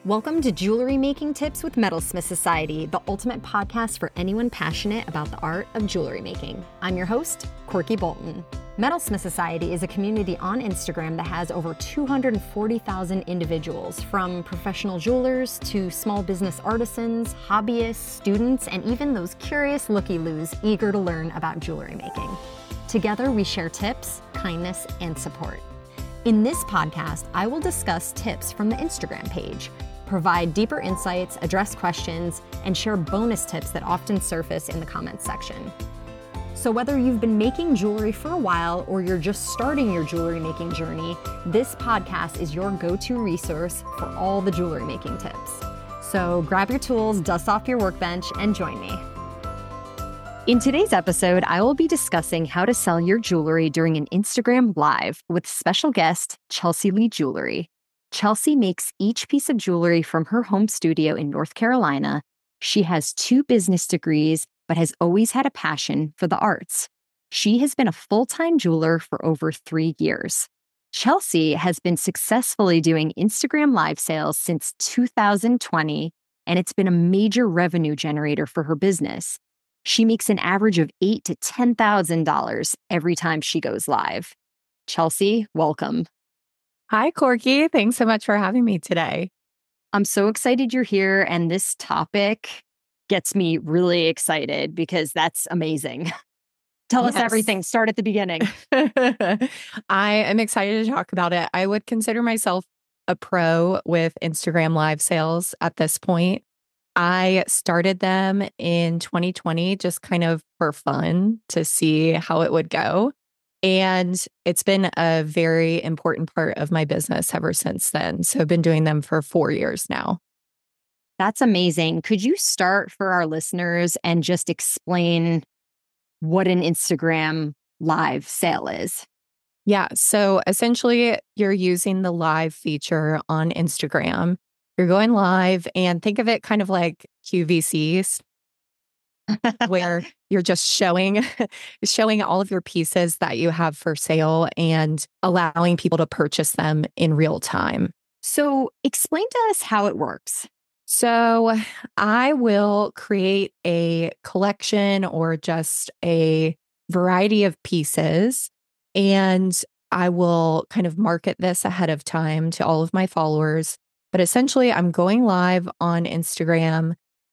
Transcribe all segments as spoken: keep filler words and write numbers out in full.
Welcome to Jewelry Making Tips with Metalsmith Society, the ultimate podcast for anyone passionate about the art of jewelry making. I'm your host, Corky Bolton. Metalsmith Society is a community on Instagram that has over two hundred forty thousand individuals, from professional jewelers to small business artisans, hobbyists, students, and even those curious looky-loos eager to learn about jewelry making. Together, we share tips, kindness, and support. In this podcast, I will discuss tips from the Instagram page, provide deeper insights, address questions, and share bonus tips that often surface in the comments section. So whether you've been making jewelry for a while or you're just starting your jewelry making journey, this podcast is your go-to resource for all the jewelry making tips. So grab your tools, dust off your workbench, and join me. In today's episode, I will be discussing how to sell your jewelry during an Instagram Live with special guest, Chelsea Lee Jewelry. Chelsea makes each piece of jewelry from her home studio in North Carolina. She has two business degrees, but has always had a passion for the arts. She has been a full-time jeweler for over three years. Chelsea has been successfully doing Instagram Live sales since two thousand twenty, and it's been a major revenue generator for her business. She makes an average of eight thousand to ten thousand dollars every time she goes live. Chelsea, welcome. Hi, Corky. Thanks so much for having me today. I'm so excited you're here, and this topic gets me really excited because that's amazing. Tell yes. us everything. Start at the beginning. I am excited to talk about it. I would consider myself a pro with Instagram Live sales at this point. I started them in twenty twenty just kind of for fun to see how it would go. And it's been a very important part of my business ever since then. So I've been doing them for four years now. That's amazing. Could you start for our listeners and just explain what an Instagram Live sale is? Yeah. So essentially, you're using the live feature on Instagram. You're going live, and think of it kind of like Q V Cs, where you're just showing, showing all of your pieces that you have for sale and allowing people to purchase them in real time. So explain to us how it works. So I will create a collection or just a variety of pieces, and I will kind of market this ahead of time to all of my followers. But essentially, I'm going live on Instagram,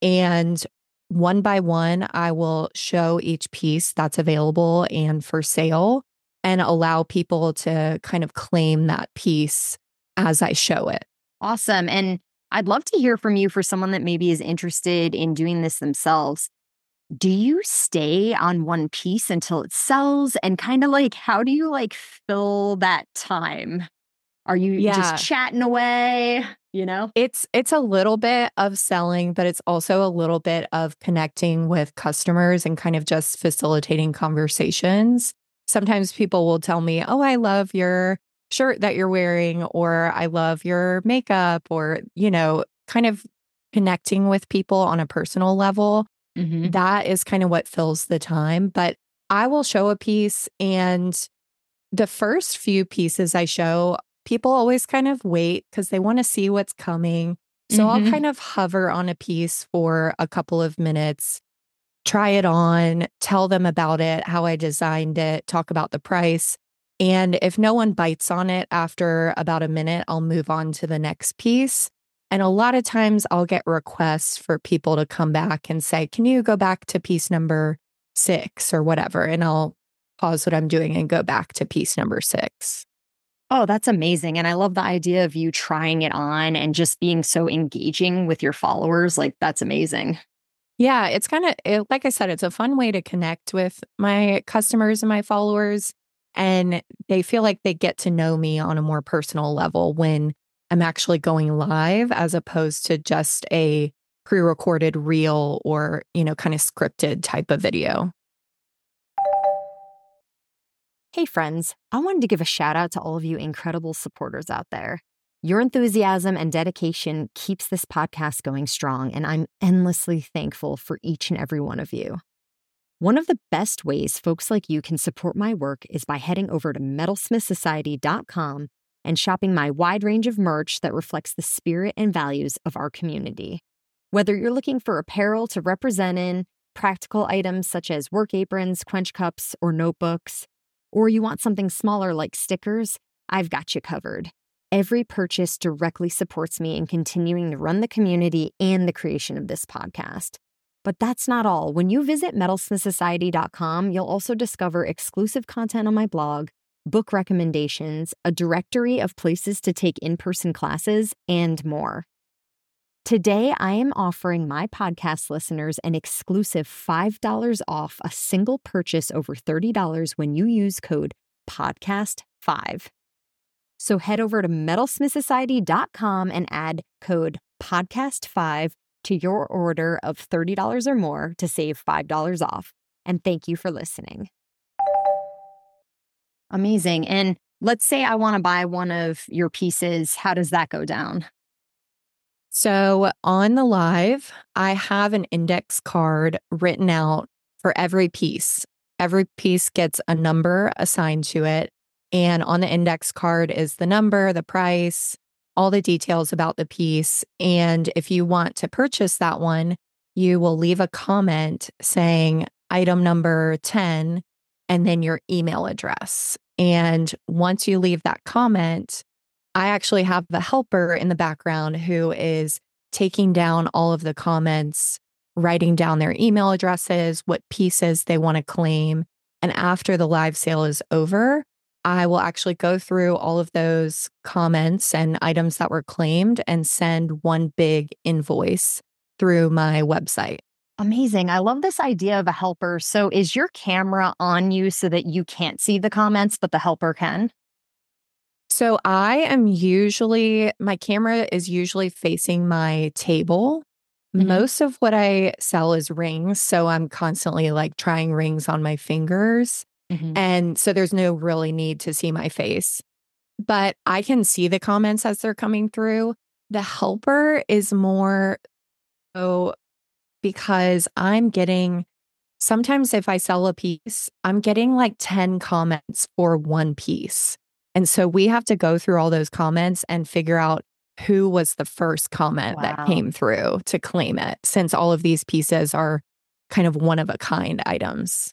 and one by one, I will show each piece that's available and for sale and allow people to kind of claim that piece as I show it. Awesome. And I'd love to hear from you for someone that maybe is interested in doing this themselves. Do you stay on one piece until it sells? And kind of like, how do you like fill that time? Are you yeah. just chatting away? You know, it's it's a little bit of selling, but it's also a little bit of connecting with customers and kind of just facilitating conversations. Sometimes people will tell me, oh, I love your shirt that you're wearing, or I love your makeup, or, you know, kind of connecting with people on a personal level. Mm-hmm. That is kind of what fills the time. But I will show a piece, and the first few pieces I show, people always kind of wait because they want to see what's coming. So mm-hmm. I'll kind of hover on a piece for a couple of minutes, try it on, tell them about it, how I designed it, talk about the price. And if no one bites on it after about a minute, I'll move on to the next piece. And a lot of times I'll get requests for people to come back and say, can you go back to piece number six or whatever? And I'll pause what I'm doing and go back to piece number six. Oh, that's amazing. And I love the idea of you trying it on and just being so engaging with your followers. Like, that's amazing. Yeah, it's kind of, it, like I said, it's a fun way to connect with my customers and my followers. And they feel like they get to know me on a more personal level when I'm actually going live, as opposed to just a pre-recorded reel or, you know, kind of scripted type of video. Hey friends, I wanted to give a shout out to all of you incredible supporters out there. Your enthusiasm and dedication keeps this podcast going strong, and I'm endlessly thankful for each and every one of you. One of the best ways folks like you can support my work is by heading over to metalsmith society dot com and shopping my wide range of merch that reflects the spirit and values of our community. Whether you're looking for apparel to represent in, practical items such as work aprons, quench cups, or notebooks, or you want something smaller like stickers, I've got you covered. Every purchase directly supports me in continuing to run the community and the creation of this podcast. But that's not all. When you visit metalsmith society dot com, you'll also discover exclusive content on my blog, book recommendations, a directory of places to take in-person classes, and more. Today, I am offering my podcast listeners an exclusive five dollars off a single purchase over thirty dollars when you use code podcast five. So head over to metalsmith society dot com and add code podcast five to your order of thirty dollars or more to save five dollars off. And thank you for listening. Amazing. And let's say I want to buy one of your pieces. How does that go down? So on the live, I have an index card written out for every piece. Every piece gets a number assigned to it. And on the index card is the number, the price, all the details about the piece. And if you want to purchase that one, you will leave a comment saying item number ten and then your email address. And once you leave that comment, I actually have the helper in the background who is taking down all of the comments, writing down their email addresses, what pieces they want to claim. And after the live sale is over, I will actually go through all of those comments and items that were claimed and send one big invoice through my website. Amazing. I love this idea of a helper. So is your camera on you so that you can't see the comments, but the helper can? So I am usually, my camera is usually facing my table. Mm-hmm. Most of what I sell is rings. So I'm constantly like trying rings on my fingers. Mm-hmm. And so there's no really need to see my face. But I can see the comments as they're coming through. The helper is more so because I'm getting, sometimes if I sell a piece, I'm getting like ten comments for one piece. And so we have to go through all those comments and figure out who was the first comment wow. that came through to claim it, since all of these pieces are kind of one of a kind items.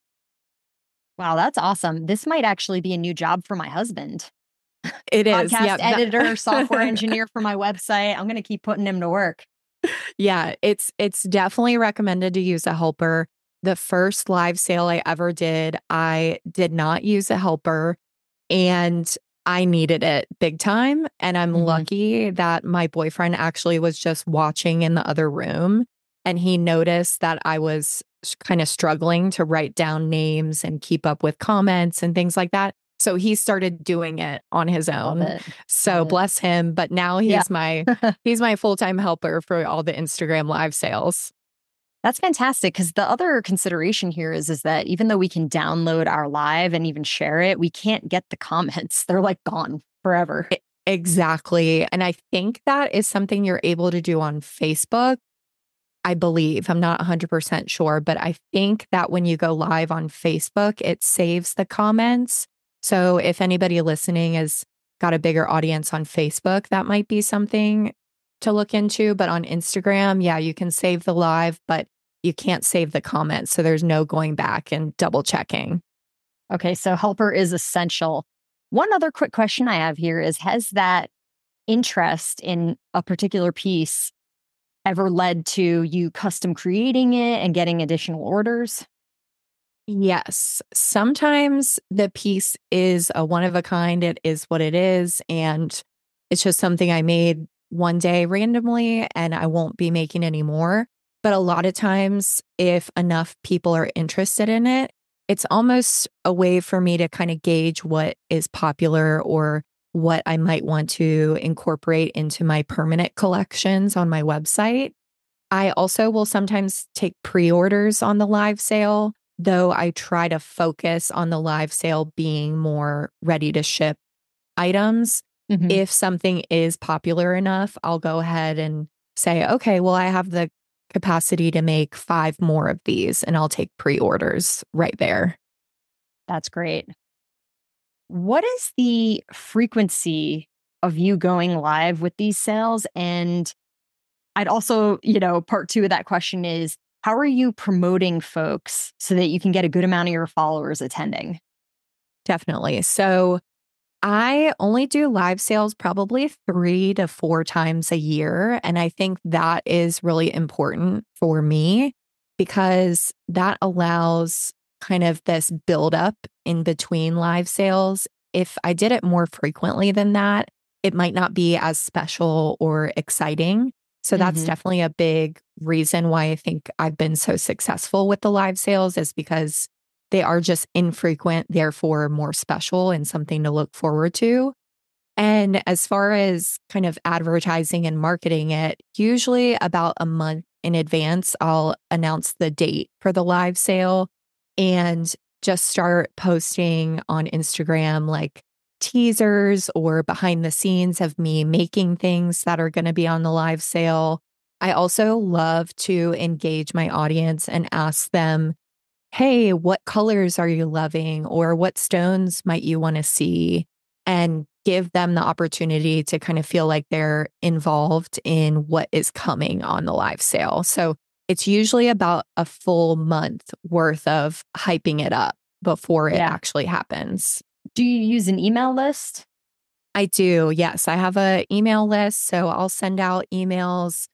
Wow, that's awesome. This might actually be a new job for my husband. It is. Podcast yep. editor, software engineer for my website. I'm going to keep putting him to work. Yeah, it's it's definitely recommended to use a helper. The first live sale I ever did, I did not use a helper and I needed it big time. And I'm mm-hmm. lucky that my boyfriend actually was just watching in the other room and he noticed that I was kind of struggling to write down names and keep up with comments and things like that. So he started doing it on his own. So Love bless it. him. But now he's yeah. my he's my full-time helper for all the Instagram live sales. That's fantastic, because the other consideration here is, is that even though we can download our live and even share it, we can't get the comments. They're like gone forever. Exactly. And I think that is something you're able to do on Facebook. I believe, I'm not one hundred percent sure, but I think that when you go live on Facebook, it saves the comments. So if anybody listening has got a bigger audience on Facebook, that might be something to look into. But on Instagram, yeah, you can save the live, but you can't save the comments. So there's no going back and double checking. Okay, so helper is essential. One other quick question I have here is, has that interest in a particular piece ever led to you custom creating it and getting additional orders? Yes. Sometimes the piece is a one of a kind. It is what it is. And it's just something I made one day randomly and I won't be making any more. But a lot of times, if enough people are interested in it, it's almost a way for me to kind of gauge what is popular or what I might want to incorporate into my permanent collections on my website. I also will sometimes take pre-orders on the live sale, though I try to focus on the live sale being more ready to ship items. Mm-hmm. If something is popular enough, I'll go ahead and say, okay, well, I have the capacity to make five more of these and I'll take pre-orders right there. That's great. What is the frequency of you going live with these sales? And I'd also, you know, part two of that question is, how are you promoting folks so that you can get a good amount of your followers attending? Definitely. So I only do live sales probably three to four times a year. And I think that is really important for me because that allows kind of this buildup in between live sales. If I did it more frequently than that, it might not be as special or exciting. So that's Mm-hmm. definitely a big reason why I think I've been so successful with the live sales is because they are just infrequent, therefore more special and something to look forward to. And as far as kind of advertising and marketing it, usually about a month in advance, I'll announce the date for the live sale and just start posting on Instagram like teasers or behind the scenes of me making things that are going to be on the live sale. I also love to engage my audience and ask them, hey, what colors are you loving? Or what stones might you want to see? And give them the opportunity to kind of feel like they're involved in what is coming on the live sale. So it's usually about a full month worth of hyping it up before it Yeah. actually happens. Do you use an email list? I do. Yes. I have an email list. So I'll send out emails.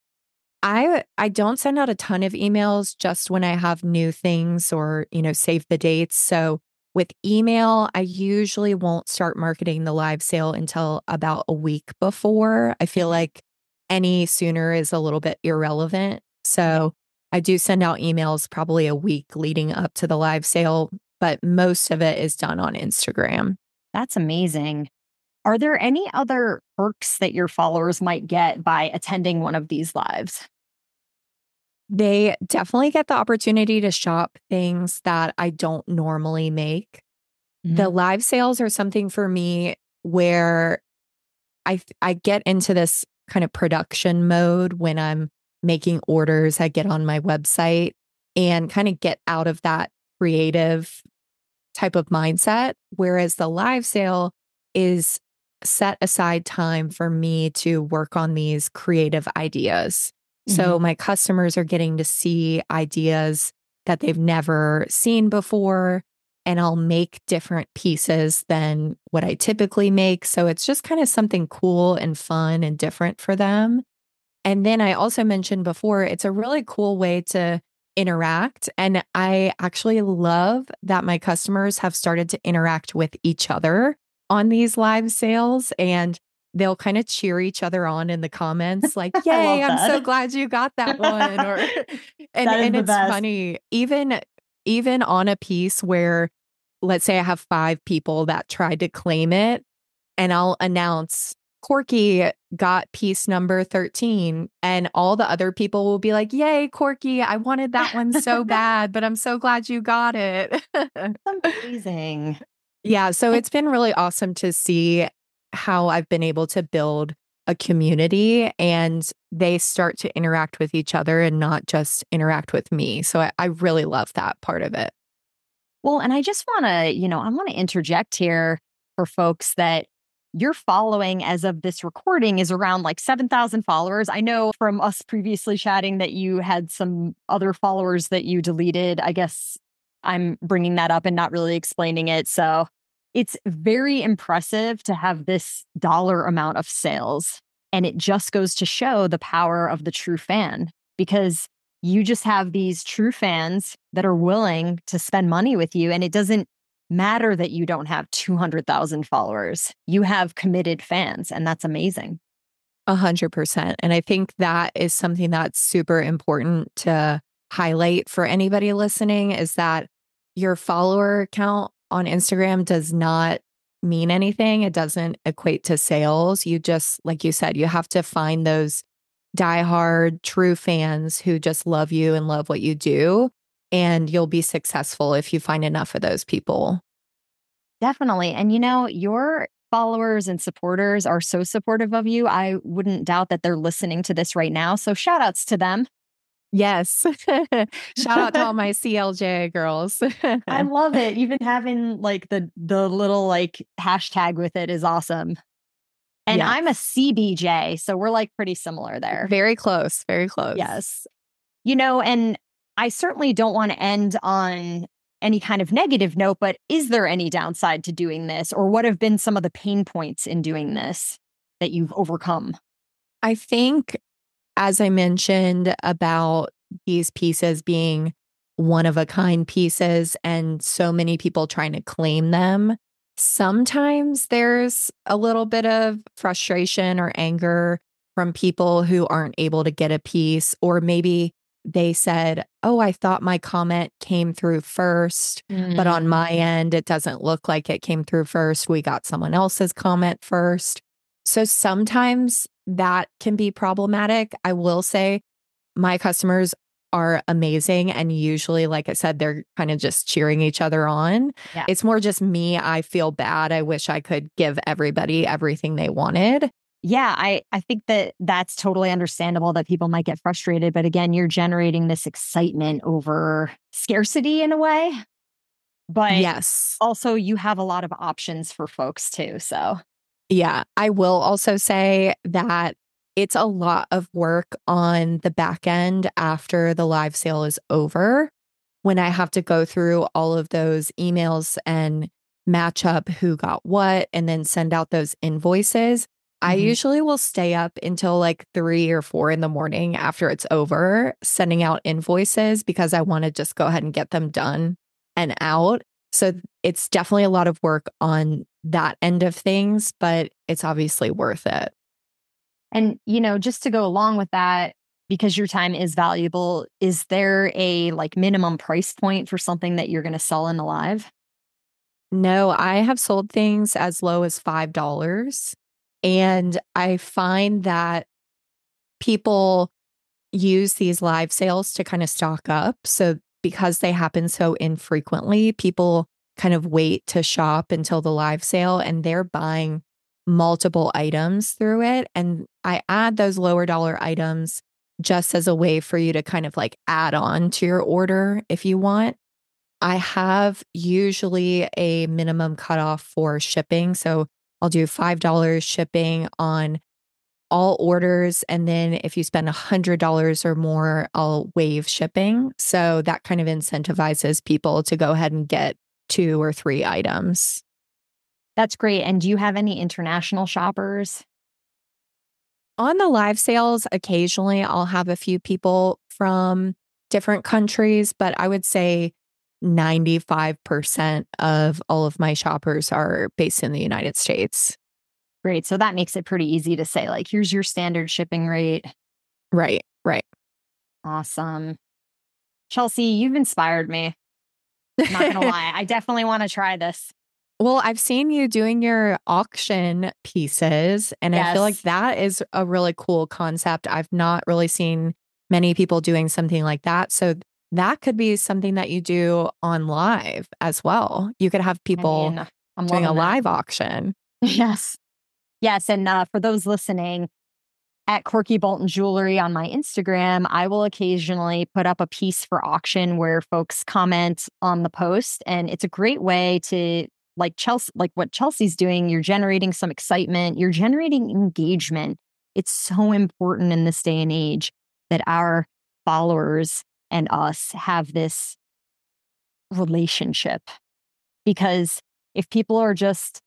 I I don't send out a ton of emails just when I have new things or, you know, save the dates. So with email, I usually won't start marketing the live sale until about a week before. I feel Mhm. like any sooner is a little bit irrelevant. So I do send out emails probably a week leading up to the live sale, but most of it is done on Instagram. That's amazing. Are there any other perks that your followers might get by attending one of these lives? They definitely get the opportunity to shop things that I don't normally make. Mhm. The live sales are something for me where I I get into this kind of production mode when I'm making orders. I get on my website and kind of get out of that creative type of mindset. Whereas the live sale is set aside time for me to work on these creative ideas. Mhm. So my customers are getting to see ideas that they've never seen before. And I'll make different pieces than what I typically make. So it's just kind of something cool and fun and different for them. And then I also mentioned before, it's a really cool way to interact. And I actually love that my customers have started to interact with each other on these live sales and they'll kind of cheer each other on in the comments like, I "Yay, love I'm so that. glad you got that one." Or and That is and the it's best. funny, even even on a piece where let's say I have five people that tried to claim it and I'll announce Corky got piece number thirteen. And all the other people will be like, "Yay, Corky, I wanted that one so bad, but I'm so glad you got it." Amazing. Yeah, so And it's been really awesome to see how I've been able to build a community and they start to interact with each other and not just interact with me. So I, I really love that part of it. well, and I just want to, you know, I want to interject here for folks that your following as of this recording is around like seven thousand followers. I know from us previously chatting that you had some other followers that you deleted. I guess I'm bringing that up and not really explaining it. So it's very impressive to have this dollar amount of sales. And it just goes to show the power of the true fan because you just have these true fans that are willing to spend money with you. And it doesn't matter that you don't have two hundred thousand followers. You have committed fans, and that's amazing. A hundred percent. And I think that is something that's super important to highlight for anybody listening is that your follower count on Instagram does not mean anything. It doesn't equate to sales. You just, like you said, you have to find those diehard true fans who just love you and love what you do. And you'll be successful if you find enough of those people. Definitely. And you know, your followers and supporters are so supportive of you. I wouldn't doubt that they're listening to this right now. So shout outs to them. Yes. Shout out to all my C L J girls. I love it. Even having like the the little like hashtag with it is awesome. And Yes. I'm a C B J, so we're like pretty similar there. Very close, very close. Yes. You know, and I certainly don't want to end on any kind of negative note, but is there any downside to doing this? Or what have been some of the pain points in doing this that you've overcome? I think, as I mentioned about these pieces being one of a kind pieces and so many people trying to claim them, sometimes there's a little bit of frustration or anger from people who aren't able to get a piece, or maybe they said, oh, I thought my comment came through first, mm. but on my end, it doesn't look like it came through first. We got someone else's comment first. So sometimes that can be problematic. I will say my customers are amazing. And usually, like I said, they're kind of just cheering each other on. Yeah. It's more just me. I feel bad. I wish I could give everybody everything they wanted. Yeah, I, I think that that's totally understandable that people might get frustrated. But again, you're generating this excitement over scarcity in a way. But yes, also you have a lot of options for folks too. So yeah, I will also say that it's a lot of work on the back end after the live sale is over, when I have to go through all of those emails and match up who got what and then send out those invoices. Mm-hmm. I usually will stay up until like three or four in the morning after it's over, sending out invoices because I want to just go ahead and get them done and out. So it's definitely a lot of work on that end of things, but it's obviously worth it. And, you know, just to go along with that, because your time is valuable, is there a like minimum price point for something that you're going to sell in the live? No, I have sold things as low as five dollars. And I find that people use these live sales to kind of stock up. So because they happen so infrequently, people kind of wait to shop until the live sale and they're buying multiple items through it. And I add those lower dollar items just as a way for you to kind of like add on to your order if you want. I have usually a minimum cutoff for shipping. So I'll do five dollars shipping on all orders. And then if you spend one hundred dollars or more, I'll waive shipping. So that kind of incentivizes people to go ahead and get two or three items. That's great. And do you have any international shoppers? On the live sales, occasionally I'll have a few people from different countries, but I would say ninety-five percent of all of my shoppers are based in the United States. Great. So that makes it pretty easy to say, like, here's your standard shipping rate. Right, right. Awesome. Chelsea, you've inspired me. I'm not going to lie. I definitely want to try this. Well, I've seen you doing your auction pieces, and yes. I feel like that is a really cool concept. I've not really seen many people doing something like that. So that could be something that you do on live as well. You could have people I mean, I'm doing a live that. auction. Yes. Yes. And uh, for those listening, at Corky Bolton Jewelry on my Instagram, I will occasionally put up a piece for auction where folks comment on the post. And it's a great way to, like Chelsea, like what Chelsea's doing, you're generating some excitement, you're generating engagement. It's so important in this day and age that our followers and us have this relationship. Because if people are just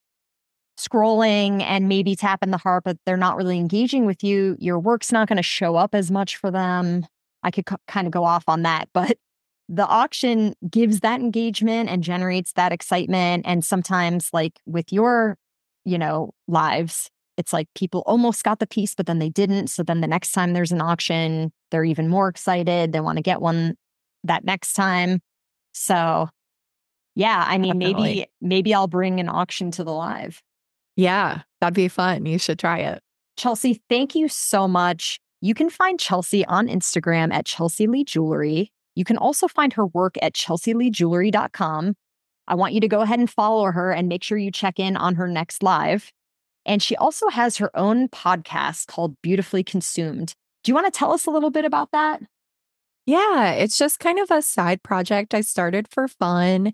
scrolling and maybe tapping the heart, but they're not really engaging with you, your work's not going to show up as much for them. I could c- kind of go off on that, but the auction gives that engagement and generates that excitement. And sometimes, like with your, you know, lives, it's like people almost got the piece, but then they didn't. So then the next time there's an auction, they're even more excited. They want to get one that next time. So yeah, I mean, Definitely. maybe, maybe I'll bring an auction to the live. Yeah, that'd be fun. You should try it. Chelsea, thank you so much. You can find Chelsea on Instagram at Chelsea Lee Jewelry. You can also find her work at chelsea lee jewelry dot com. I want you to go ahead and follow her and make sure you check in on her next live. And she also has her own podcast called Beautifully Consumed. Do you want to tell us a little bit about that? Yeah, it's just kind of a side project I started for fun.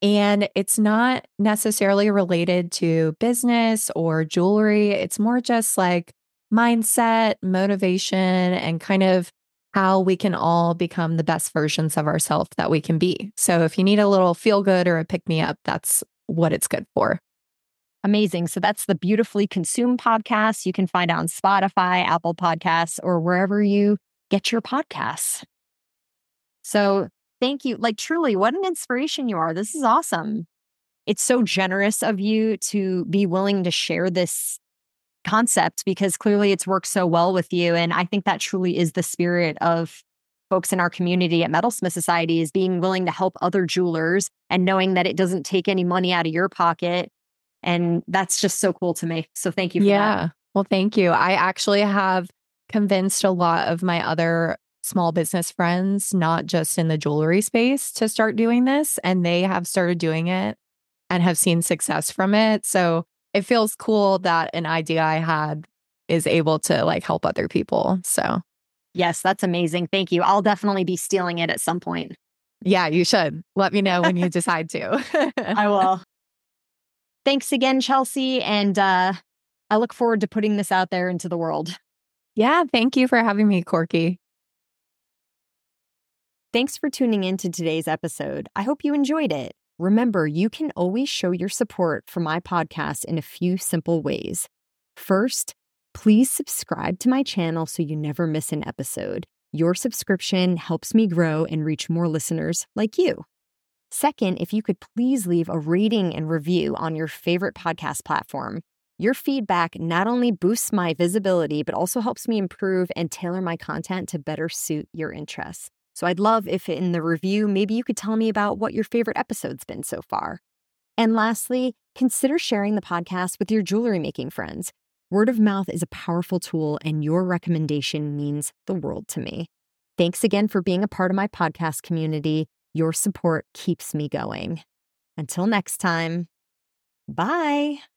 And it's not necessarily related to business or jewelry. It's more just like mindset, motivation, and kind of how we can all become the best versions of ourselves that we can be. So if you need a little feel good or a pick me up, that's what it's good for. Amazing. So that's the Beautifully Consumed podcast. You can find it on Spotify, Apple Podcasts, or wherever you get your podcasts. So thank you. Like, truly, what an inspiration you are. This is awesome. It's so generous of you to be willing to share this concept because clearly it's worked so well with you. And I think that truly is the spirit of folks in our community at Metalsmith Society, is being willing to help other jewelers and knowing that it doesn't take any money out of your pocket. And that's just so cool to me. So thank you for yeah. that. Well, thank you. I actually have convinced a lot of my other small business friends, not just in the jewelry space, to start doing this. And they have started doing it and have seen success from it. So it feels cool that an idea I had is able to like help other people. So yes, that's amazing. Thank you. I'll definitely be stealing it at some point. Yeah, you should. Let me know when you decide to. I will. Thanks again, Chelsea. And uh, I look forward to putting this out there into the world. Yeah, thank you for having me, Corky. Thanks for tuning in to today's episode. I hope you enjoyed it. Remember, you can always show your support for my podcast in a few simple ways. First, please subscribe to my channel so you never miss an episode. Your subscription helps me grow and reach more listeners like you. Second, if you could please leave a rating and review on your favorite podcast platform. Your feedback not only boosts my visibility, but also helps me improve and tailor my content to better suit your interests. So I'd love if in the review, maybe you could tell me about what your favorite episode's been so far. And lastly, consider sharing the podcast with your jewelry making friends. Word of mouth is a powerful tool, and your recommendation means the world to me. Thanks again for being a part of my podcast community. Your support keeps me going. Until next time, bye.